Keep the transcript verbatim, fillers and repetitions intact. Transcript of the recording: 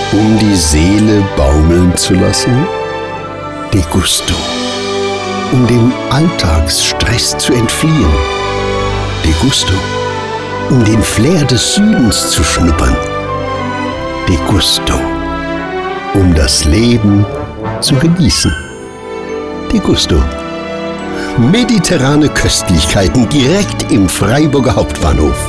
Um die Seele baumeln zu lassen? De Gusto. Um dem Alltagsstress zu entfliehen? De Gusto. Um den Flair des Südens zu schnuppern? De Gusto. Um das Leben zu genießen? De Gusto. Mediterrane Köstlichkeiten direkt im Freiburger Hauptbahnhof.